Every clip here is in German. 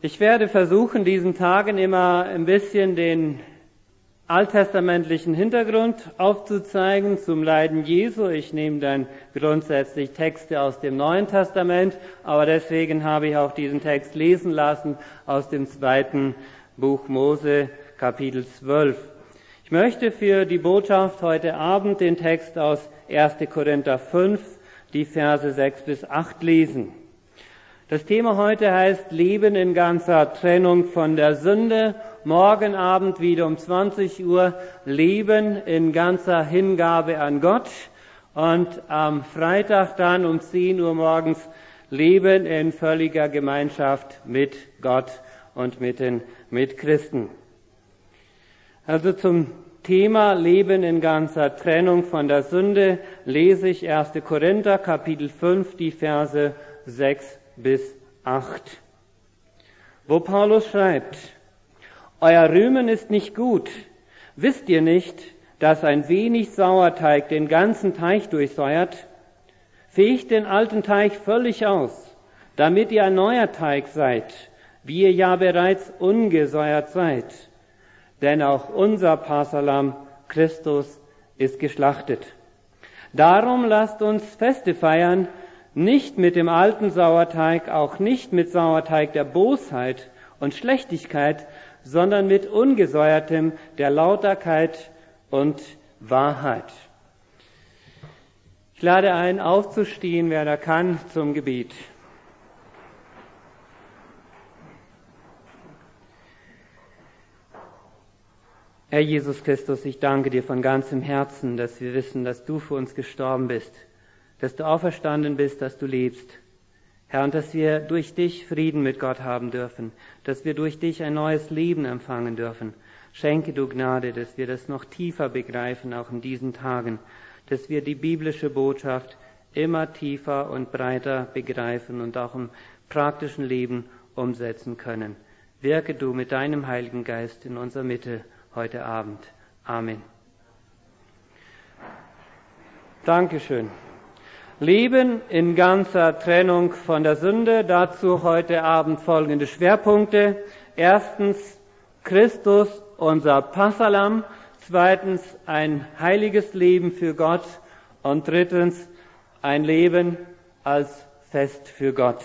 Ich werde versuchen, diesen Tagen immer ein bisschen den alttestamentlichen Hintergrund aufzuzeigen zum Leiden Jesu. Ich nehme dann grundsätzlich Texte aus dem Neuen Testament, aber deswegen habe ich auch diesen Text lesen lassen aus dem 2. Buch Mose, Kapitel 12. Ich möchte für die Botschaft heute Abend den Text aus 1. Korinther 5, die Verse 6 bis 8 lesen. Das Thema heute heißt Leben in ganzer Trennung von der Sünde. Morgen Abend wieder um 20 Uhr Leben in ganzer Hingabe an Gott. Und am Freitag dann um 10 Uhr morgens Leben in völliger Gemeinschaft mit Gott und mit den Mitchristen. Also zum Thema Leben in ganzer Trennung von der Sünde lese ich 1. Korinther Kapitel 5, die Verse 6 bis 8, wo Paulus schreibt: Euer Rühmen ist nicht gut. Wisst ihr nicht, dass ein wenig Sauerteig den ganzen Teig durchsäuert? Fegt den alten Teig völlig aus, damit ihr ein neuer Teig seid, wie ihr ja bereits ungesäuert seid. Denn auch unser Passahlamm Christus ist geschlachtet. Darum lasst uns Feste feiern, nicht mit dem alten Sauerteig, auch nicht mit Sauerteig der Bosheit und Schlechtigkeit, sondern mit ungesäuertem der Lauterkeit und Wahrheit. Ich lade ein, aufzustehen, wer da kann, zum Gebet. Herr Jesus Christus, ich danke dir von ganzem Herzen, dass wir wissen, dass du für uns gestorben bist, dass du auferstanden bist, dass du lebst. Herr, und dass wir durch dich Frieden mit Gott haben dürfen, dass wir durch dich ein neues Leben empfangen dürfen. Schenke du Gnade, dass wir das noch tiefer begreifen, auch in diesen Tagen, dass wir die biblische Botschaft immer tiefer und breiter begreifen und auch im praktischen Leben umsetzen können. Wirke du mit deinem Heiligen Geist in unserer Mitte heute Abend. Amen. Dankeschön. Leben in ganzer Trennung von der Sünde. Dazu heute Abend folgende Schwerpunkte. Erstens, Christus, unser Passahlamm. Zweitens, ein heiliges Leben für Gott. Und drittens, ein Leben als Fest für Gott.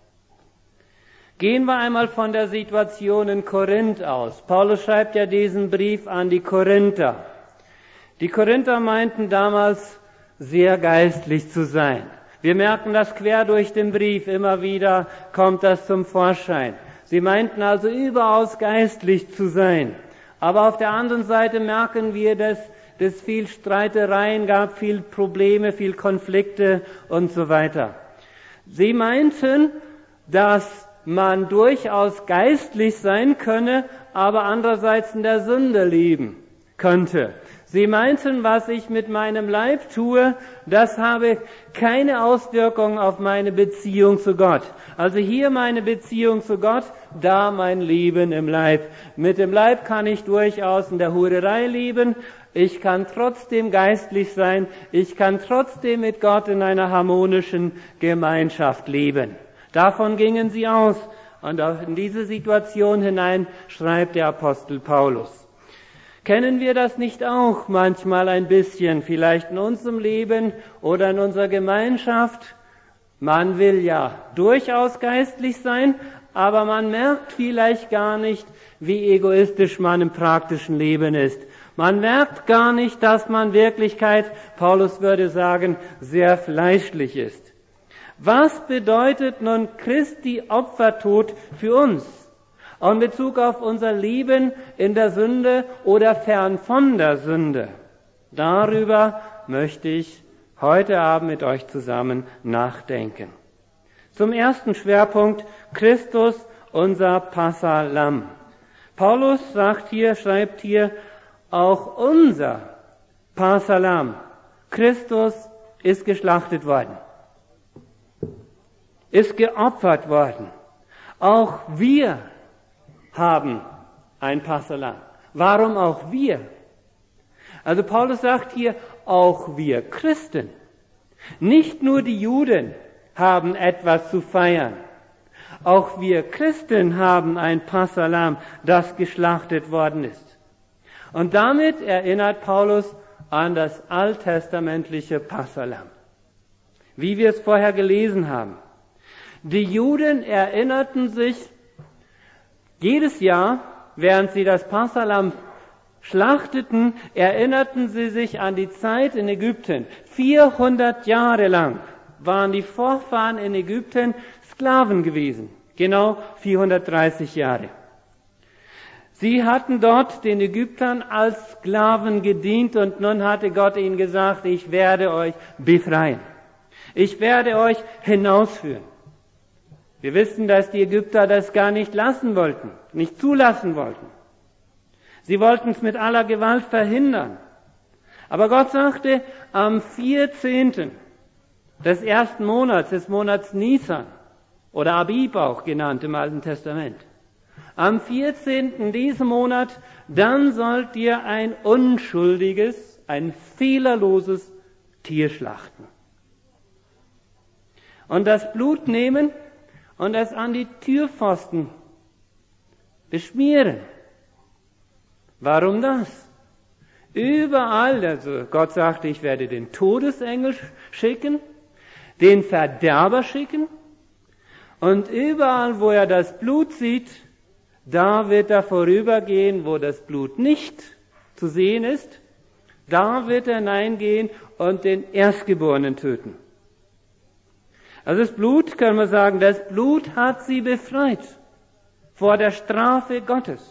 Gehen wir einmal von der Situation in Korinth aus. Paulus schreibt ja diesen Brief an die Korinther. Die Korinther meinten damals, sehr geistlich zu sein. Wir merken das quer durch den Brief, immer wieder kommt das zum Vorschein. Sie meinten also überaus geistlich zu sein. Aber auf der anderen Seite merken wir, dass es viel Streitereien gab, viel Probleme, viel Konflikte und so weiter. Sie meinten, dass man durchaus geistlich sein könne, aber andererseits in der Sünde leben könnte. Sie meinten, was ich mit meinem Leib tue, das habe keine Auswirkung auf meine Beziehung zu Gott. Also hier meine Beziehung zu Gott, da mein Leben im Leib. Mit dem Leib kann ich durchaus in der Hurerei leben. Ich kann trotzdem geistlich sein. Ich kann trotzdem mit Gott in einer harmonischen Gemeinschaft leben. Davon gingen sie aus. Und auch in diese Situation hinein schreibt der Apostel Paulus. Kennen wir das nicht auch manchmal ein bisschen, vielleicht in unserem Leben oder in unserer Gemeinschaft? Man will ja durchaus geistlich sein, aber man merkt vielleicht gar nicht, wie egoistisch man im praktischen Leben ist. Man merkt gar nicht, dass man in Wirklichkeit, Paulus würde sagen, sehr fleischlich ist. Was bedeutet nun Christi Opfertod für uns? Auch in Bezug auf unser Leben in der Sünde oder fern von der Sünde. Darüber möchte ich heute Abend mit euch zusammen nachdenken. Zum ersten Schwerpunkt, Christus, unser Passahlamm. Paulus schreibt hier, auch unser Passahlamm, Christus, ist geschlachtet worden, ist geopfert worden. Auch wir haben ein Passahlamm. Warum auch wir? Also Paulus sagt hier, auch wir Christen. Nicht nur die Juden haben etwas zu feiern. Auch wir Christen haben ein Passahlamm, das geschlachtet worden ist. Und damit erinnert Paulus an das alttestamentliche Passahlamm, wie wir es vorher gelesen haben. Die Juden erinnerten sich jedes Jahr, während sie das Passahlamm schlachteten, erinnerten sie sich an die Zeit in Ägypten. 400 Jahre lang waren die Vorfahren in Ägypten Sklaven gewesen. Genau 430 Jahre. Sie hatten dort den Ägyptern als Sklaven gedient und nun hatte Gott ihnen gesagt, ich werde euch befreien. Ich werde euch hinausführen. Wir wissen, dass die Ägypter das gar nicht lassen wollten, nicht zulassen wollten. Sie wollten es mit aller Gewalt verhindern. Aber Gott sagte, am 14. des ersten Monats, des Monats Nisan, oder Abib auch genannt im Alten Testament, am 14. diesen Monat, dann sollt ihr ein unschuldiges, ein fehlerloses Tier schlachten. Und das Blut nehmen und es an die Türpfosten beschmieren. Warum das? Überall, also Gott sagte, ich werde den Todesengel schicken, den Verderber schicken, und überall, wo er das Blut sieht, da wird er vorübergehen, wo das Blut nicht zu sehen ist, da wird er hineingehen und den Erstgeborenen töten. Also das Blut, kann man sagen, das Blut hat sie befreit vor der Strafe Gottes.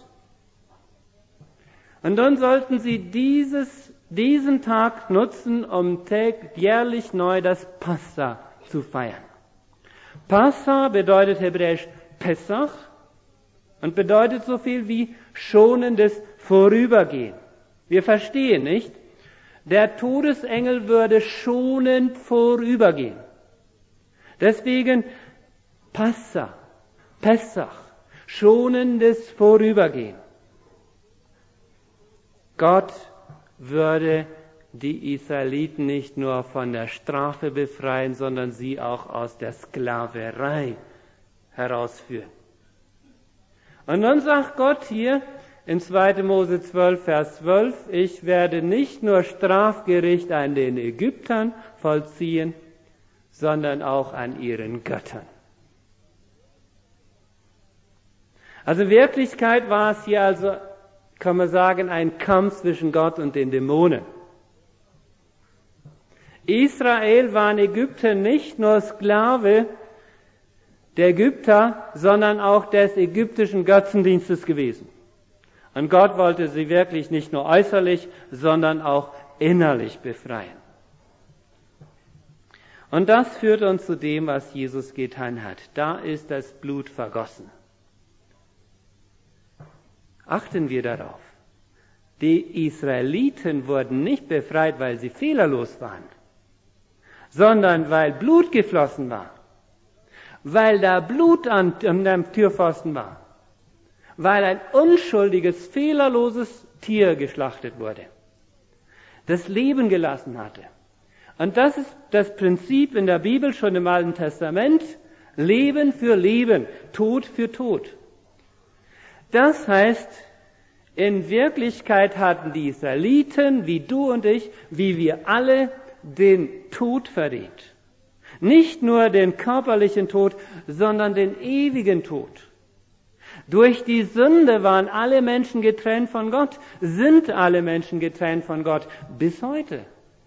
Und dann sollten sie diesen Tag nutzen, um jährlich neu das Passa zu feiern. Passa bedeutet hebräisch Pessach und bedeutet so viel wie schonendes Vorübergehen. Wir verstehen, nicht? Der Todesengel würde schonend vorübergehen. Deswegen Passa, Pessach, schonendes Vorübergehen. Gott würde die Israeliten nicht nur von der Strafe befreien, sondern sie auch aus der Sklaverei herausführen. Und dann sagt Gott hier in 2. Mose 12, Vers 12, ich werde nicht nur Strafgericht an den Ägyptern vollziehen, sondern auch an ihren Göttern. Also in Wirklichkeit war es hier also, kann man sagen, ein Kampf zwischen Gott und den Dämonen. Israel war in Ägypten nicht nur Sklave der Ägypter, sondern auch des ägyptischen Götzendienstes gewesen. Und Gott wollte sie wirklich nicht nur äußerlich, sondern auch innerlich befreien. Und das führt uns zu dem, was Jesus getan hat. Da ist das Blut vergossen. Achten wir darauf. Die Israeliten wurden nicht befreit, weil sie fehlerlos waren, sondern weil Blut geflossen war, weil da Blut an dem Türpfosten war, weil ein unschuldiges, fehlerloses Tier geschlachtet wurde, das Leben gelassen hatte. Und das ist das Prinzip in der Bibel schon im Alten Testament, Leben für Leben, Tod für Tod. Das heißt, in Wirklichkeit hatten die Israeliten, wie du und ich, wie wir alle, den Tod verdient. Nicht nur den körperlichen Tod, sondern den ewigen Tod. Durch die Sünde waren alle Menschen getrennt von Gott, sind alle Menschen getrennt von Gott, bis heute.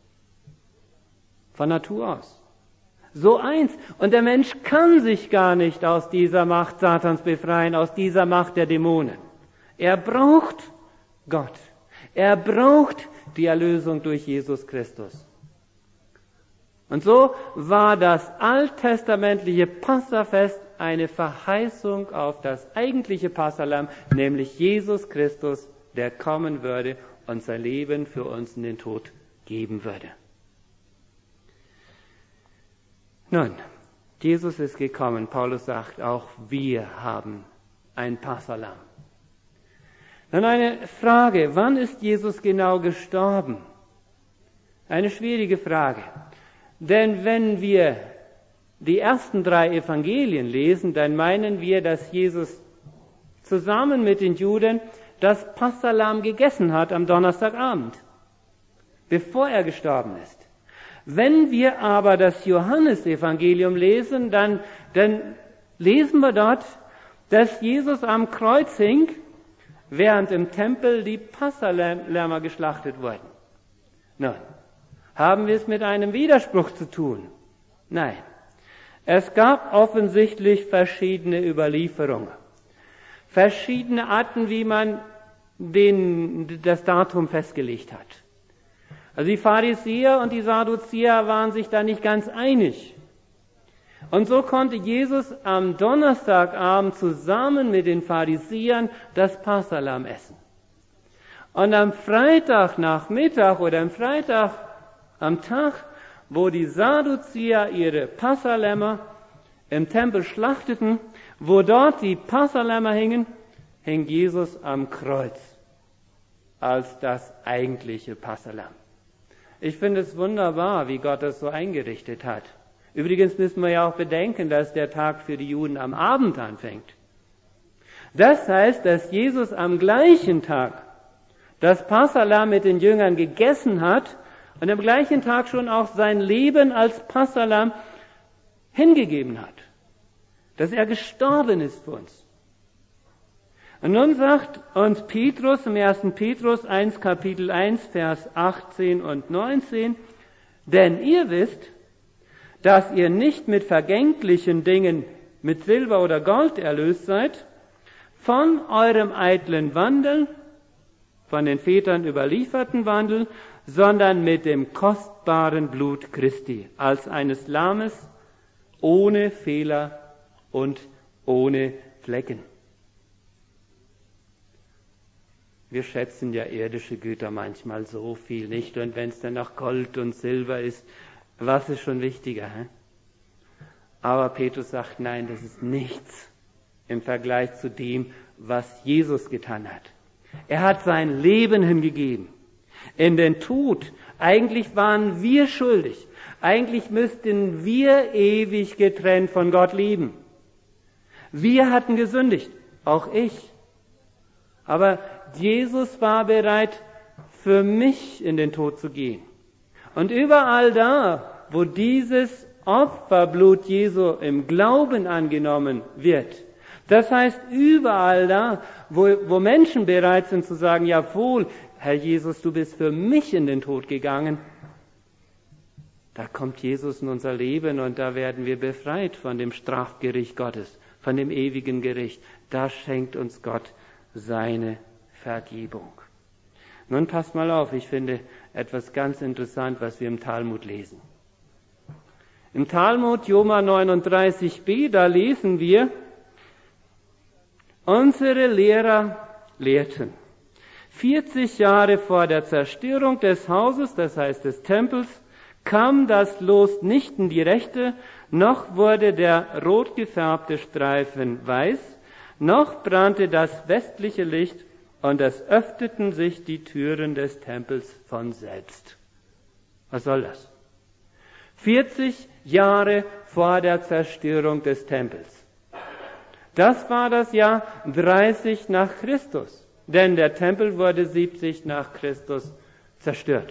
Von Natur aus. So eins. Und der Mensch kann sich gar nicht aus dieser Macht Satans befreien, aus dieser Macht der Dämonen. Er braucht Gott. Er braucht die Erlösung durch Jesus Christus. Und so war das alttestamentliche Passafest eine Verheißung auf das eigentliche Passahlamm, nämlich Jesus Christus, der kommen würde und sein Leben für uns in den Tod geben würde. Nun, Jesus ist gekommen. Paulus sagt, auch wir haben ein Passahlamm. Dann eine Frage, wann ist Jesus genau gestorben? Eine schwierige Frage. Denn wenn wir die ersten 3 Evangelien lesen, dann meinen wir, dass Jesus zusammen mit den Juden das Passahlamm gegessen hat am Donnerstagabend, bevor er gestorben ist. Wenn wir aber das Johannesevangelium lesen, dann lesen wir dort, dass Jesus am Kreuz hing, während im Tempel die Passalämmer geschlachtet wurden. Nun, haben wir es mit einem Widerspruch zu tun? Nein. Es gab offensichtlich verschiedene Überlieferungen. Verschiedene Arten, wie man das Datum festgelegt hat. Also die Pharisäer und die Sadduzäer waren sich da nicht ganz einig. Und so konnte Jesus am Donnerstagabend zusammen mit den Pharisäern das Passahlamm essen. Und am Freitagnachmittag oder am Freitag am Tag, wo die Sadduzäer ihre Passalämmer im Tempel schlachteten, wo dort die Passalämmer hingen, hing Jesus am Kreuz als das eigentliche Passahlamm. Ich finde es wunderbar, wie Gott das so eingerichtet hat. Übrigens müssen wir ja auch bedenken, dass der Tag für die Juden am Abend anfängt. Das heißt, dass Jesus am gleichen Tag das Passahlamm mit den Jüngern gegessen hat und am gleichen Tag schon auch sein Leben als Passahlamm hingegeben hat. Dass er gestorben ist für uns. Und nun sagt uns Petrus im 1. Petrus 1, Kapitel 1, Vers 18 und 19, denn ihr wisst, dass ihr nicht mit vergänglichen Dingen, mit Silber oder Gold erlöst seid, von eurem eitlen Wandel, von den Vätern überlieferten Wandel, sondern mit dem kostbaren Blut Christi, als eines Lammes, ohne Fehler und ohne Flecken. Wir schätzen ja irdische Güter manchmal so viel nicht, und wenn es dann noch Gold und Silber ist, was ist schon wichtiger? Aber Petrus sagt, nein, das ist nichts im Vergleich zu dem, was Jesus getan hat. Er hat sein Leben hingegeben in den Tod. Eigentlich waren wir schuldig. Eigentlich müssten wir ewig getrennt von Gott leben. Wir hatten gesündigt, auch ich. Aber Jesus war bereit, für mich in den Tod zu gehen. Und überall da, wo dieses Opferblut Jesu im Glauben angenommen wird, das heißt überall da, wo Menschen bereit sind zu sagen, jawohl, Herr Jesus, du bist für mich in den Tod gegangen, da kommt Jesus in unser Leben und da werden wir befreit von dem Strafgericht Gottes, von dem ewigen Gericht. Da schenkt uns Gott seine Vergebung. Nun passt mal auf, ich finde etwas ganz interessant, was wir im Talmud lesen. Im Talmud, Joma 39b, da lesen wir, unsere Lehrer lehrten, 40 Jahre vor der Zerstörung des Hauses, das heißt des Tempels, kam das Los nicht in die rechte, noch wurde der rot gefärbte Streifen weiß, noch brannte das westliche Licht und es öffneten sich die Türen des Tempels von selbst. Was soll das? 40 Jahre vor der Zerstörung des Tempels. Das war das Jahr 30 nach Christus, denn der Tempel wurde 70 nach Christus zerstört.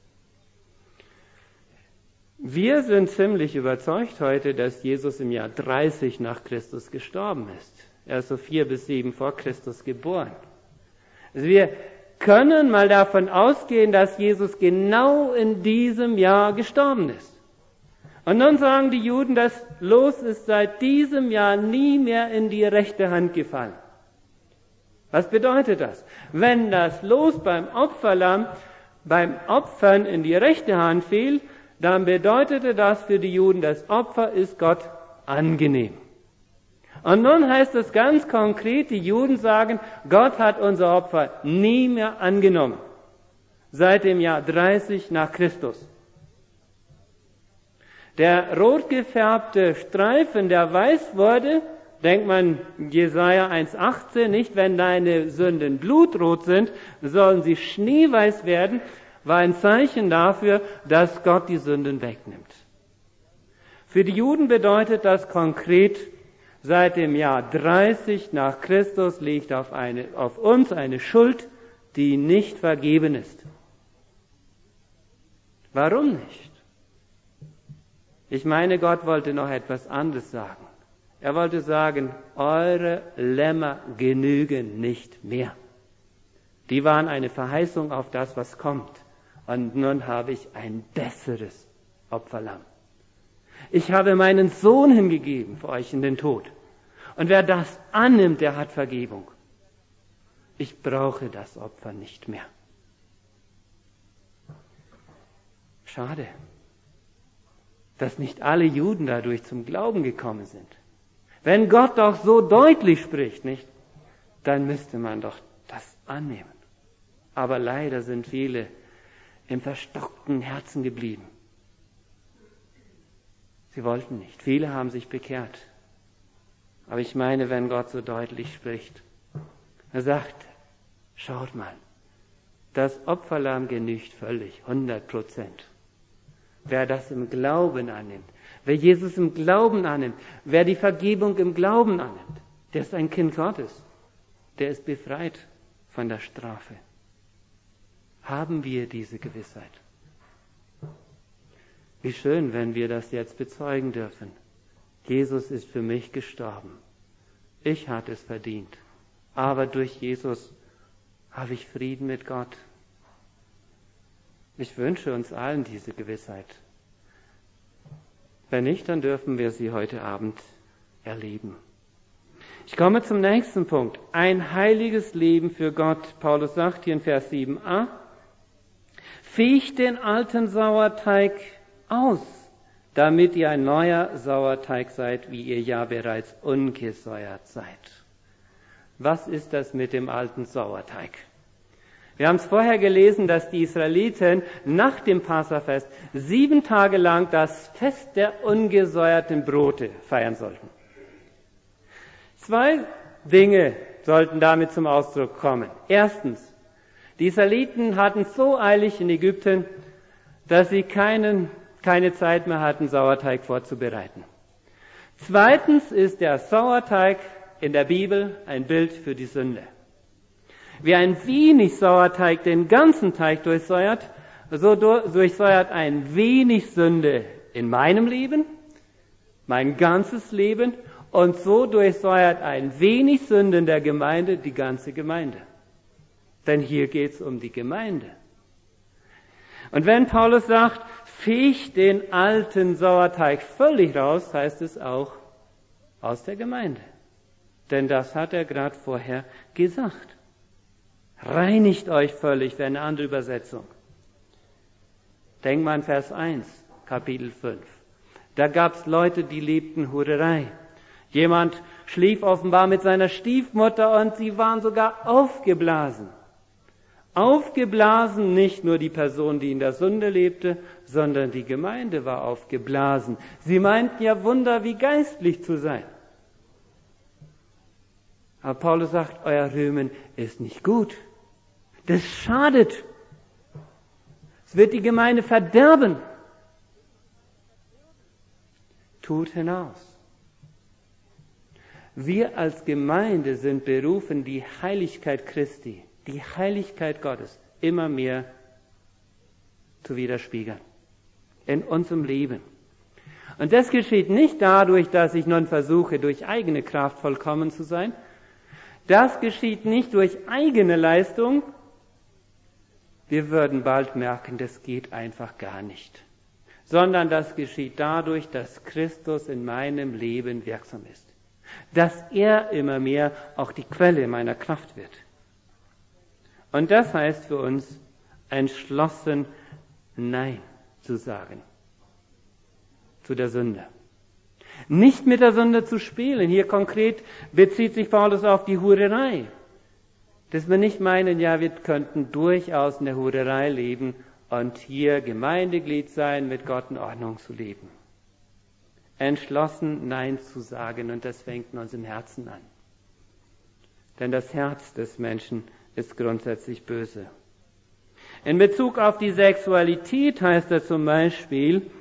Wir sind ziemlich überzeugt heute, dass Jesus im Jahr 30 nach Christus gestorben ist. Er ist so 4 bis 7 vor Christus geboren. Also wir können mal davon ausgehen, dass Jesus genau in diesem Jahr gestorben ist. Und nun sagen die Juden, das Los ist seit diesem Jahr nie mehr in die rechte Hand gefallen. Was bedeutet das? Wenn das Los beim Opferlamm, beim Opfern in die rechte Hand fiel, dann bedeutete das für die Juden, das Opfer ist Gott angenehm. Und nun heißt es ganz konkret, die Juden sagen, Gott hat unser Opfer nie mehr angenommen. Seit dem Jahr 30 nach Christus. Der rot gefärbte Streifen, der weiß wurde, denkt man Jesaja 1,18, nicht wenn deine Sünden blutrot sind, sollen sie schneeweiß werden, war ein Zeichen dafür, dass Gott die Sünden wegnimmt. Für die Juden bedeutet das konkret, seit dem Jahr 30 nach Christus liegt auf uns eine Schuld, die nicht vergeben ist. Warum nicht? Ich meine, Gott wollte noch etwas anderes sagen. Er wollte sagen, eure Lämmer genügen nicht mehr. Die waren eine Verheißung auf das, was kommt. Und nun habe ich ein besseres Opferlamm. Ich habe meinen Sohn hingegeben für euch in den Tod. Und wer das annimmt, der hat Vergebung. Ich brauche das Opfer nicht mehr. Schade, dass nicht alle Juden dadurch zum Glauben gekommen sind. Wenn Gott doch so deutlich spricht, nicht, dann müsste man doch das annehmen. Aber leider sind viele im verstockten Herzen geblieben. Sie wollten nicht. Viele haben sich bekehrt. Aber ich meine, wenn Gott so deutlich spricht, er sagt, schaut mal, das Opferlamm genügt völlig, 100%. Wer das im Glauben annimmt, wer Jesus im Glauben annimmt, wer die Vergebung im Glauben annimmt, der ist ein Kind Gottes. Der ist befreit von der Strafe. Haben wir diese Gewissheit? Wie schön, wenn wir das jetzt bezeugen dürfen. Jesus ist für mich gestorben. Ich hatte es verdient. Aber durch Jesus habe ich Frieden mit Gott. Ich wünsche uns allen diese Gewissheit. Wenn nicht, dann dürfen wir sie heute Abend erleben. Ich komme zum nächsten Punkt. Ein heiliges Leben für Gott. Paulus sagt hier in Vers 7a, fegt den alten Sauerteig aus, damit ihr ein neuer Sauerteig seid, wie ihr ja bereits ungesäuert seid. Was ist das mit dem alten Sauerteig? Wir haben es vorher gelesen, dass die Israeliten nach dem Passafest 7 Tage lang das Fest der ungesäuerten Brote feiern sollten. 2 Dinge sollten damit zum Ausdruck kommen. Erstens, die Israeliten hatten so eilig in Ägypten, dass sie keine Zeit mehr hatten, Sauerteig vorzubereiten. Zweitens ist der Sauerteig in der Bibel ein Bild für die Sünde. Wie ein wenig Sauerteig den ganzen Teig durchsäuert, so durchsäuert ein wenig Sünde in meinem Leben, mein ganzes Leben, und so durchsäuert ein wenig Sünde in der Gemeinde die ganze Gemeinde. Denn hier geht es um die Gemeinde. Und wenn Paulus sagt, fegt den alten Sauerteig völlig raus, heißt es auch aus der Gemeinde. Denn das hat er gerade vorher gesagt. Reinigt euch völlig, wäre eine andere Übersetzung. Denk mal an Vers 1, Kapitel 5. Da gab es Leute, die lebten Hurerei. Jemand schlief offenbar mit seiner Stiefmutter und sie waren sogar aufgeblasen. Aufgeblasen nicht nur die Person, die in der Sünde lebte, sondern die Gemeinde war aufgeblasen. Sie meinten ja Wunder wie geistlich zu sein. Aber Paulus sagt, euer Rühmen ist nicht gut. Das schadet. Es wird die Gemeinde verderben. Tut hinaus. Wir als Gemeinde sind berufen, die Heiligkeit Christi, die Heiligkeit Gottes immer mehr zu widerspiegeln. In unserem Leben. Und das geschieht nicht dadurch, dass ich nun versuche, durch eigene Kraft vollkommen zu sein. Das geschieht nicht durch eigene Leistung. Wir würden bald merken, das geht einfach gar nicht. Sondern das geschieht dadurch, dass Christus in meinem Leben wirksam ist. Dass er immer mehr auch die Quelle meiner Kraft wird. Und das heißt für uns, entschlossen Nein zu sagen zu der Sünde. Nicht mit der Sünde zu spielen. Hier konkret bezieht sich Paulus auf die Hurerei. Dass wir nicht meinen, ja, wir könnten durchaus in der Hurerei leben und hier Gemeindeglied sein, mit Gott in Ordnung zu leben. Entschlossen Nein zu sagen, und das fängt in unserem Herzen an. Denn das Herz des Menschen ist grundsätzlich böse. In Bezug auf die Sexualität heißt es zum Beispiel,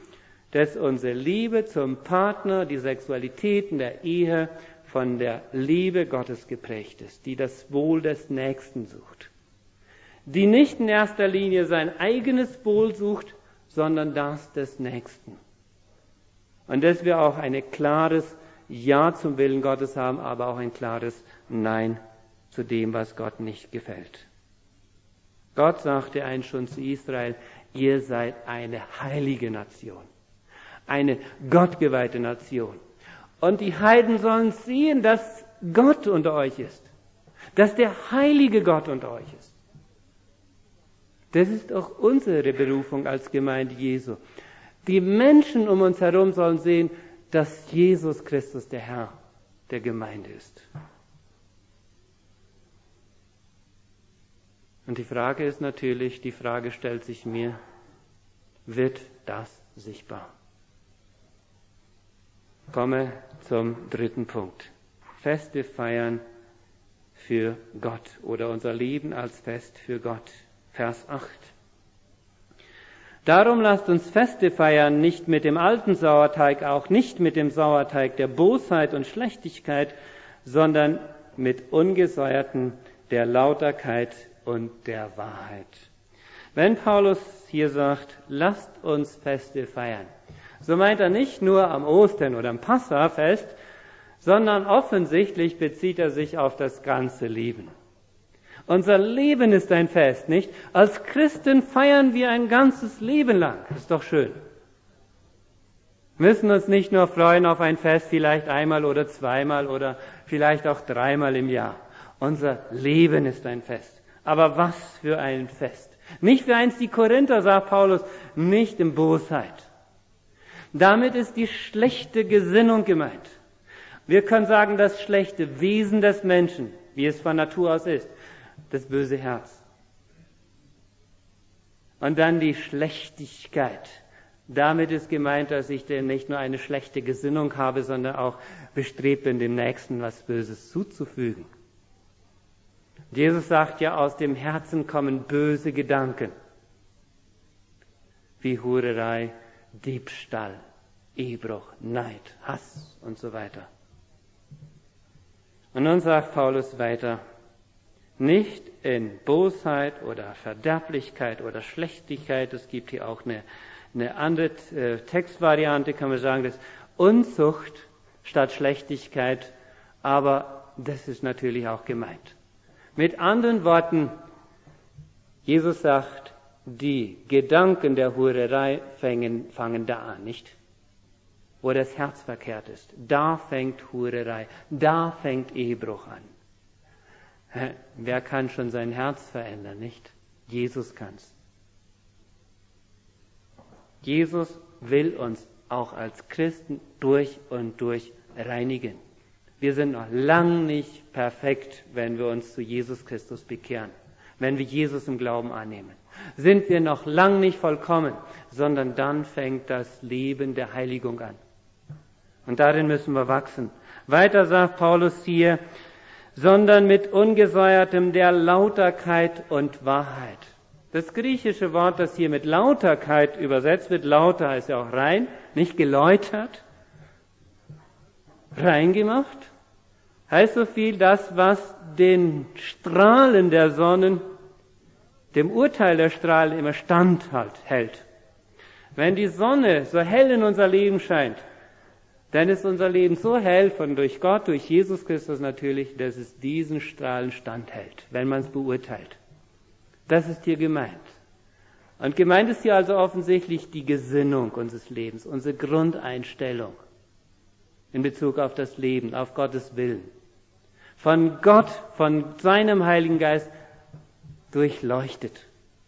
dass unsere Liebe zum Partner, die Sexualität in der Ehe von der Liebe Gottes geprägt ist, die das Wohl des Nächsten sucht, die nicht in erster Linie sein eigenes Wohl sucht, sondern das des Nächsten. Und dass wir auch ein klares Ja zum Willen Gottes haben, aber auch ein klares Nein zu dem, was Gott nicht gefällt. Gott sagte einst schon zu Israel, ihr seid eine heilige Nation, eine gottgeweihte Nation. Und die Heiden sollen sehen, dass Gott unter euch ist, dass der heilige Gott unter euch ist. Das ist auch unsere Berufung als Gemeinde Jesu. Die Menschen um uns herum sollen sehen, dass Jesus Christus der Herr der Gemeinde ist. Und die Frage ist natürlich, die Frage stellt sich mir, wird das sichtbar? Komme zum dritten Punkt. Feste feiern für Gott oder unser Leben als Fest für Gott. Vers 8. Darum lasst uns Feste feiern, nicht mit dem alten Sauerteig, auch nicht mit dem Sauerteig der Bosheit und Schlechtigkeit, sondern mit ungesäuerten der Lauterkeit und der Wahrheit. Wenn Paulus hier sagt, lasst uns Feste feiern, so meint er nicht nur am Ostern oder am Passafest, sondern offensichtlich bezieht er sich auf das ganze Leben. Unser Leben ist ein Fest, nicht? Als Christen feiern wir ein ganzes Leben lang. Das ist doch schön. Wir müssen uns nicht nur freuen auf ein Fest, vielleicht einmal oder zweimal oder vielleicht auch dreimal im Jahr. Unser Leben ist ein Fest. Aber was für ein Fest. Nicht wie einst die Korinther, sagt Paulus, nicht in Bosheit. Damit ist die schlechte Gesinnung gemeint. Wir können sagen, das schlechte Wesen des Menschen, wie es von Natur aus ist, das böse Herz. Und dann die Schlechtigkeit. Damit ist gemeint, dass ich denn nicht nur eine schlechte Gesinnung habe, sondern auch bestrebt bin, dem Nächsten was Böses zuzufügen. Jesus sagt ja, aus dem Herzen kommen böse Gedanken, wie Hurerei, Diebstahl, Ehebruch, Neid, Hass und so weiter. Und nun sagt Paulus weiter, nicht in Bosheit oder Verderblichkeit oder Schlechtigkeit, es gibt hier auch eine andere Textvariante, kann man sagen, das ist Unzucht statt Schlechtigkeit, aber das ist natürlich auch gemeint. Mit anderen Worten, Jesus sagt, die Gedanken der Hurerei fangen da an, nicht? Wo das Herz verkehrt ist. Da fängt Hurerei, da fängt Ehebruch an. Wer kann schon sein Herz verändern, nicht? Jesus kann's. Jesus will uns auch als Christen durch und durch reinigen. Wir sind noch lang nicht perfekt, wenn wir uns zu Jesus Christus bekehren, wenn wir Jesus im Glauben annehmen. Sind wir noch lang nicht vollkommen, sondern dann fängt das Leben der Heiligung an. Und darin müssen wir wachsen. Weiter sagt Paulus hier, sondern mit ungesäuertem der Lauterkeit und Wahrheit. Das griechische Wort, das hier mit Lauterkeit übersetzt wird, lauter heißt ja auch rein, nicht geläutert, rein gemacht, heißt so viel, das, was den Strahlen der Sonnen, dem Urteil der Strahlen immer standhält. Wenn die Sonne so hell in unser Leben scheint, dann ist unser Leben so hell durch Gott, durch Jesus Christus natürlich, dass es diesen Strahlen standhält, wenn man es beurteilt. Das ist hier gemeint. Und gemeint ist hier also offensichtlich die Gesinnung unseres Lebens, unsere Grundeinstellung in Bezug auf das Leben, auf Gottes Willen. Von Gott, von seinem Heiligen Geist durchleuchtet,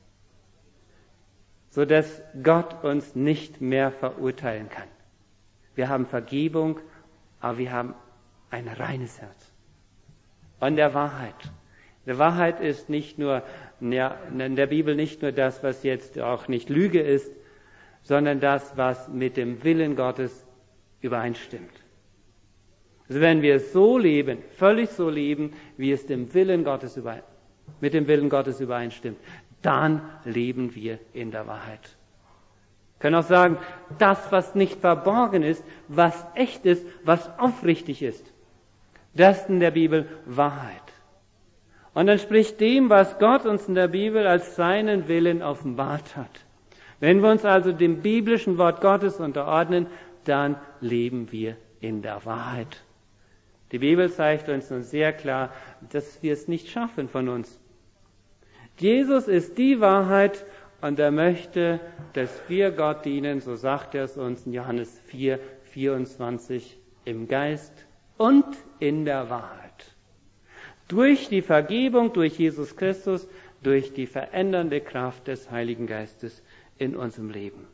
sodass Gott uns nicht mehr verurteilen kann. Wir haben Vergebung, aber wir haben ein reines Herz. Und der Wahrheit. Die Wahrheit ist nicht nur, in der Bibel nicht nur das, was jetzt auch nicht Lüge ist, sondern das, was mit dem Willen Gottes übereinstimmt. Also wenn wir so leben, völlig so leben, wie es mit dem Willen Gottes übereinstimmt, dann leben wir in der Wahrheit. Wir können auch sagen, das, was nicht verborgen ist, was echt ist, was aufrichtig ist. Das ist in der Bibel Wahrheit. Und dann spricht dem, was Gott uns in der Bibel als seinen Willen offenbart hat. Wenn wir uns also dem biblischen Wort Gottes unterordnen, dann leben wir in der Wahrheit. Die Bibel zeigt uns nun sehr klar, dass wir es nicht schaffen von uns. Jesus ist die Wahrheit und er möchte, dass wir Gott dienen, so sagt er es uns in Johannes 4, 24, im Geist und in der Wahrheit. Durch die Vergebung, durch Jesus Christus, durch die verändernde Kraft des Heiligen Geistes in unserem Leben.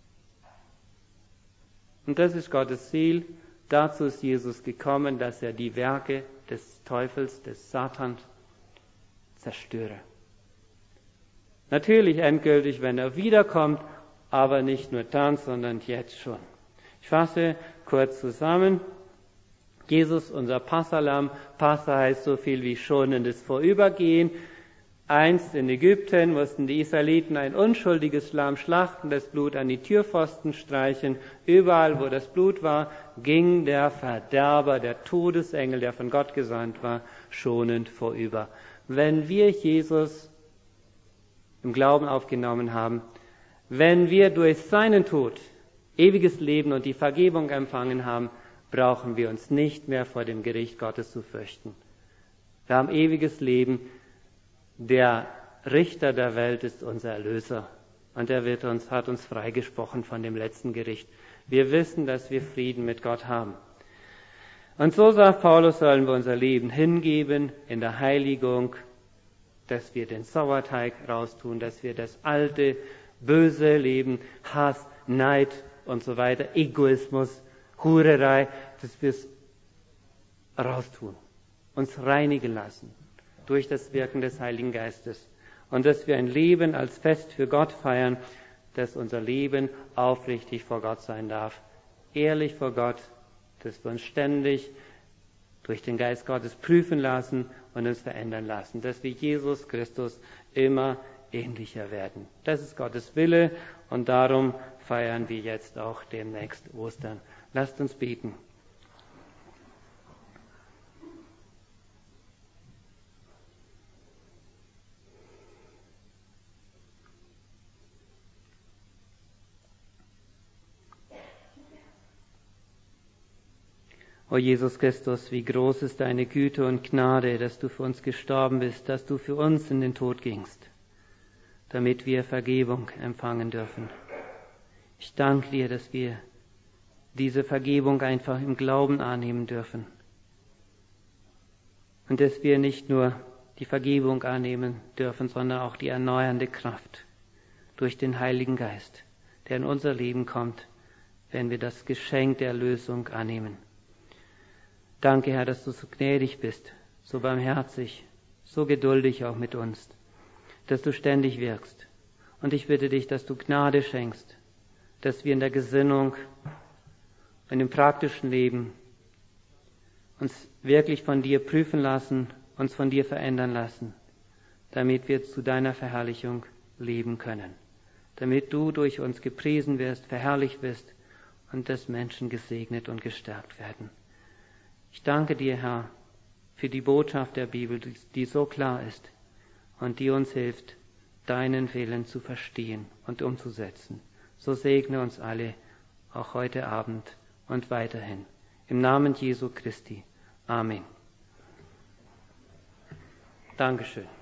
Und das ist Gottes Ziel. Dazu ist Jesus gekommen, dass er die Werke des Teufels, des Satans zerstöre. Natürlich endgültig, wenn er wiederkommt, aber nicht nur dann, sondern jetzt schon. Ich fasse kurz zusammen. Jesus, unser Passahlamm. Passa heißt so viel wie schonendes Vorübergehen. Einst in Ägypten mussten die Israeliten ein unschuldiges Lamm schlachten, das Blut an die Türpfosten streichen. Überall, wo das Blut war, ging der Verderber, der Todesengel, der von Gott gesandt war, schonend vorüber. Wenn wir Jesus im Glauben aufgenommen haben, wenn wir durch seinen Tod ewiges Leben und die Vergebung empfangen haben, brauchen wir uns nicht mehr vor dem Gericht Gottes zu fürchten. Wir haben ewiges Leben. Der Richter der Welt ist unser Erlöser und er hat uns freigesprochen von dem letzten Gericht. Wir wissen, dass wir Frieden mit Gott haben. Und so sagt Paulus, sollen wir unser Leben hingeben in der Heiligung, dass wir den Sauerteig raustun, dass wir das alte, böse Leben, Hass, Neid und so weiter, Egoismus, Hurerei, dass wir es raustun, uns reinigen lassen durch das Wirken des Heiligen Geistes und dass wir ein Leben als Fest für Gott feiern, dass unser Leben aufrichtig vor Gott sein darf, ehrlich vor Gott, dass wir uns ständig durch den Geist Gottes prüfen lassen und uns verändern lassen, dass wir Jesus Christus immer ähnlicher werden. Das ist Gottes Wille und darum feiern wir jetzt auch demnächst Ostern. Lasst uns beten. O Jesus Christus, wie groß ist deine Güte und Gnade, dass du für uns gestorben bist, dass du für uns in den Tod gingst, damit wir Vergebung empfangen dürfen. Ich danke dir, dass wir diese Vergebung einfach im Glauben annehmen dürfen. Und dass wir nicht nur die Vergebung annehmen dürfen, sondern auch die erneuernde Kraft durch den Heiligen Geist, der in unser Leben kommt, wenn wir das Geschenk der Erlösung annehmen. Danke, Herr, dass du so gnädig bist, so barmherzig, so geduldig auch mit uns, dass du ständig wirkst. Und ich bitte dich, dass du Gnade schenkst, dass wir in der Gesinnung und im praktischen Leben uns wirklich von dir prüfen lassen, uns von dir verändern lassen, damit wir zu deiner Verherrlichung leben können, damit du durch uns gepriesen wirst, verherrlicht wirst und dass Menschen gesegnet und gestärkt werden. Ich danke dir, Herr, für die Botschaft der Bibel, die so klar ist und die uns hilft, deinen Willen zu verstehen und umzusetzen. So segne uns alle, auch heute Abend und weiterhin. Im Namen Jesu Christi. Amen. Dankeschön.